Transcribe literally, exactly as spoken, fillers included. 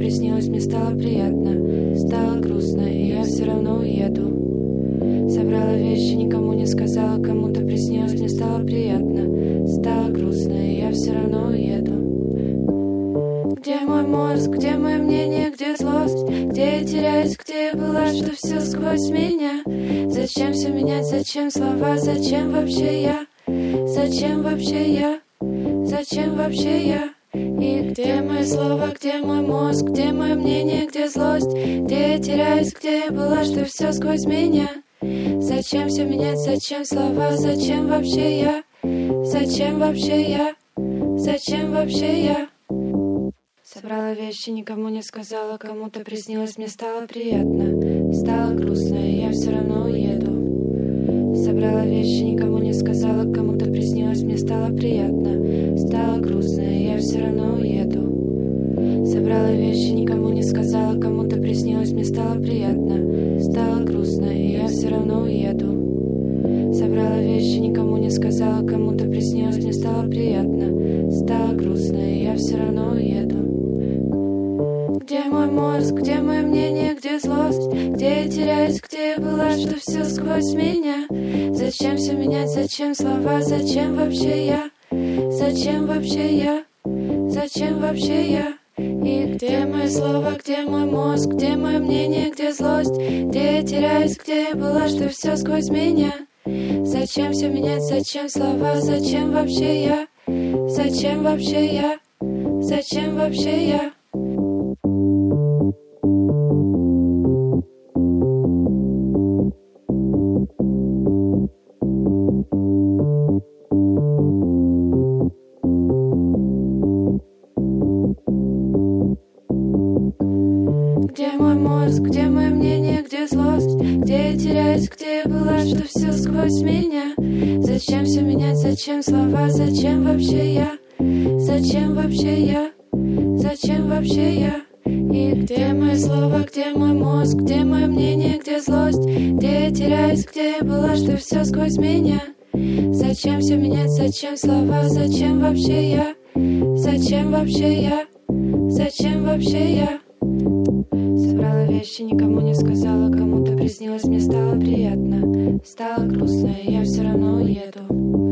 приснилось, мне стало приятно. Стало грустно, и я все равно уеду. Собрала вещи, никому не сказала, кому-то приснилось, мне стало приятно. Стало грустно, и я все равно уеду. Где мой мозг, где мое мнение, где злость? Где я теряюсь, где я была, что все сквозь меня? Зачем все менять, зачем слова, зачем вообще я? Зачем вообще я? Зачем вообще я? И где мои слова, где мой мозг, где мое мнение, где злость? Где я теряюсь, где я была, что все сквозь меня? Зачем все менять, зачем слова, зачем вообще я? Зачем вообще я? Зачем вообще я? Собрала вещи, никому не сказала, кому-то приснилось, мне стало приятно. Стало грустно, и я все равно уеду. Собрала вещи, никому не сказала, кому-то приснилось, мне стало приятно. Стало грустно, и я все равно уеду. Собрала вещи, никому не сказала, кому-то приснилось, мне стало приятно. Стало грустно, и я все равно уеду. Собрала вещи, никому не сказала, кому-то приснилось, мне стало приятно. Стало грустно, и я все равно уеду. Где мой мозг, где мое мнение, где злость? Где я теряюсь, где я была, что все сквозь меня? Зачем все менять, зачем слова, зачем вообще я? Зачем вообще я? Зачем вообще я? И где мои слова, где мой мозг, где мое мнение, где злость? Где я теряюсь, где я была, что все сквозь меня? Зачем все менять, зачем слова, зачем вообще я? Зачем вообще я? Зачем вообще я? Где мой мозг, где мое мнение, где злость? Где я теряюсь, где я была, что все сквозь меня? Зачем все менять, зачем слова, зачем вообще я? Зачем вообще я? Зачем вообще я? И где мои слова, где мой мозг, где мое мнение, где злость? Где я теряюсь, где я была, что все сквозь меня? Зачем все менять, зачем слова, зачем вообще я? Зачем вообще я? Зачем вообще я? Собрала вещи, никому не сказала, кому-то приснилось, мне стало приятно. Стало грустно, и я все равно уеду.